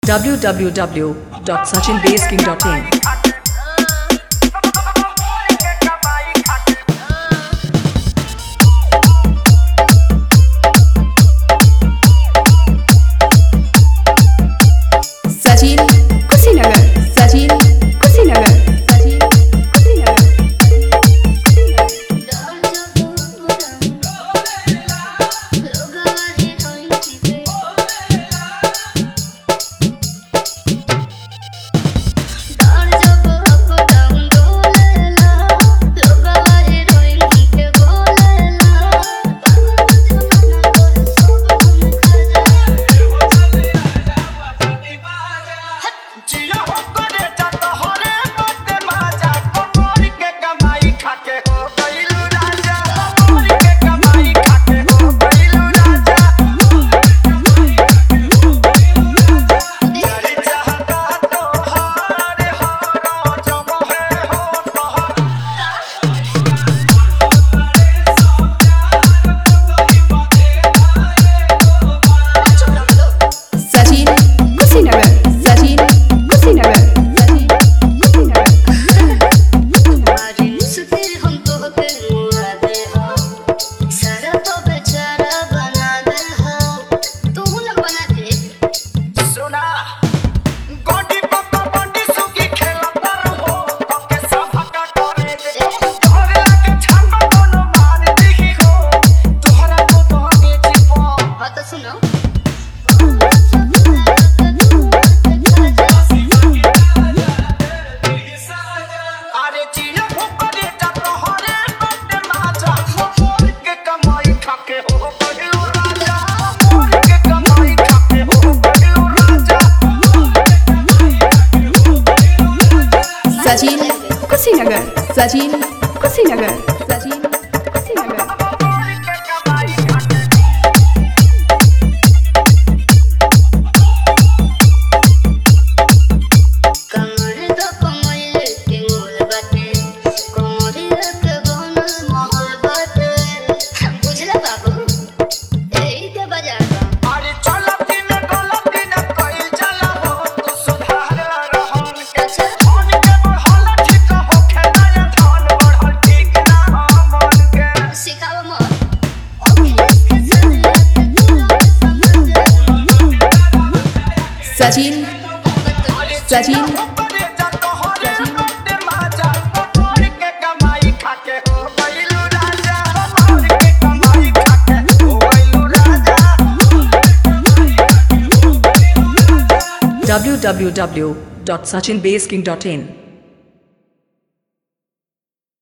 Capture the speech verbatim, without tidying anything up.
w w w dot sachin base king dot in Sachin Kushinagar Sachin Kushinagar Sachin Kushinagar Sachin Kushinagar Sachin Kushinagar Sachin Kushinagar Sachin Sachin w w w dot sachin base king dot in